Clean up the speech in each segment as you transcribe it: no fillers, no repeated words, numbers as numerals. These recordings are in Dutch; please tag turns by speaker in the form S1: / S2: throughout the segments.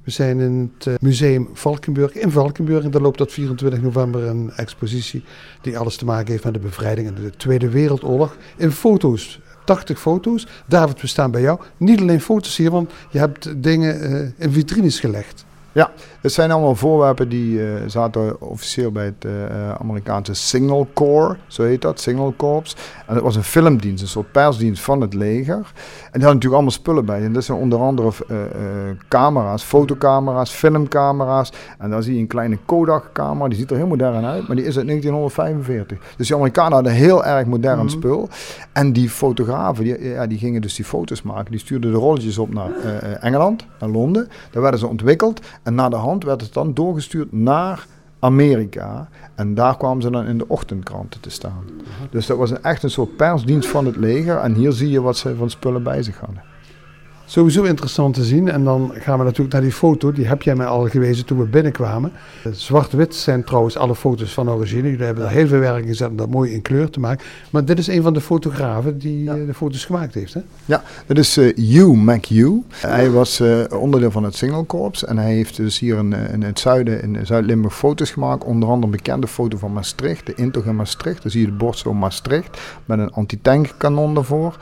S1: We zijn in het museum Valkenburg in Valkenburg en daar loopt tot 24 november een expositie die alles te maken heeft met de bevrijding en de Tweede Wereldoorlog in foto's. 80 foto's. David, we staan bij jou. Niet alleen foto's hier, want je hebt dingen in vitrines gelegd.
S2: Ja, het zijn allemaal voorwerpen die zaten officieel bij het Amerikaanse Signal Corps, zo heet dat, Signal Corps. En dat was een filmdienst, een soort persdienst van het leger. En die hadden natuurlijk allemaal spullen bij. En dat zijn onder andere camera's, fotocamera's, filmcamera's. En dan zie je een kleine Kodak-camera, die ziet er heel modern uit, maar die is uit 1945. Dus die Amerikanen hadden een heel erg modern spul. En die fotografen, die gingen dus die foto's maken. Die stuurden de rolletjes op naar Engeland, naar Londen. Daar werden ze ontwikkeld. En na de hand werd het dan doorgestuurd naar Amerika. En daar kwamen ze dan in de ochtendkranten te staan. Dus dat was echt een soort persdienst van het leger. En hier zie je wat ze van spullen bij zich hadden.
S1: Sowieso interessant te zien. En dan gaan we natuurlijk naar die foto. Die heb jij mij al gewezen toen we binnenkwamen. Zwart-wit zijn trouwens alle foto's van origine. Jullie hebben daar heel veel werk in gezet om dat mooi in kleur te maken. Maar dit is een van de fotografen die de foto's gemaakt heeft, hè?
S2: Ja, dat is Hugh McHugh. Hij was onderdeel van het Signal Corps. En hij heeft dus hier in het zuiden, in Zuid-Limburg, foto's gemaakt. Onder andere een bekende foto van Maastricht. De intocht in Maastricht. Dan zie je het bord zo Maastricht. Met een anti-tankkanon ervoor.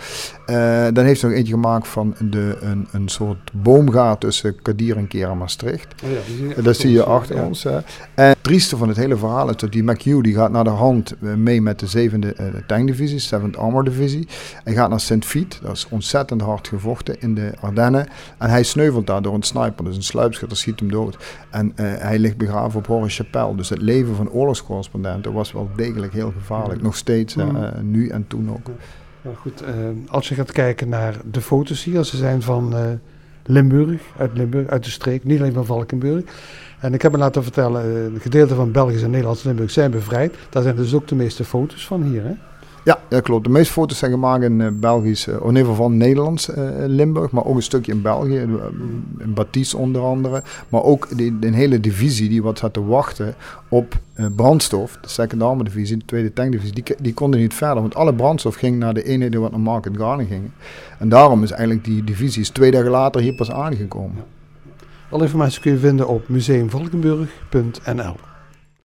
S2: Dan heeft hij nog eentje gemaakt van een soort boomgaard tussen Kadir en Kera Maastricht. Oh ja, dat zie je achter ons. En het trieste van het hele verhaal is dat die McHugh die gaat naar de hand mee met de 7e tankdivisie, 7th Armor Divisie. Hij gaat naar Sint-Vith, dat is ontzettend hard gevochten in de Ardennen. En hij sneuvelt daar door een sniper, dus een sluipschutter schiet hem dood. En hij ligt begraven op Horus Chapelle. Dus het leven van oorlogscorrespondenten was wel degelijk heel gevaarlijk. Nog steeds, nu en toen ook.
S1: Nou goed, als je gaat kijken naar de foto's hier, ze zijn van Limburg, uit de streek, niet alleen van Valkenburg. En ik heb me laten vertellen, een gedeelte van Belgisch en Nederlands Limburg zijn bevrijd. Daar zijn dus ook de meeste foto's van hier, hè?
S2: Ja, dat klopt. De meeste foto's zijn gemaakt in Belgisch, in ieder geval Nederlands Limburg, maar ook een stukje in België, in Baptiste onder andere. Maar ook een hele divisie die wat zat te wachten op brandstof, de 2nd Armor Divisie, de 2e Tankdivisie, die konden niet verder, want alle brandstof ging naar de eenheden wat naar Market Garden gingen. En daarom is eigenlijk die divisie 2 dagen later hier pas aangekomen.
S1: Alle informatie kun je vinden op museumvalkenburg.nl.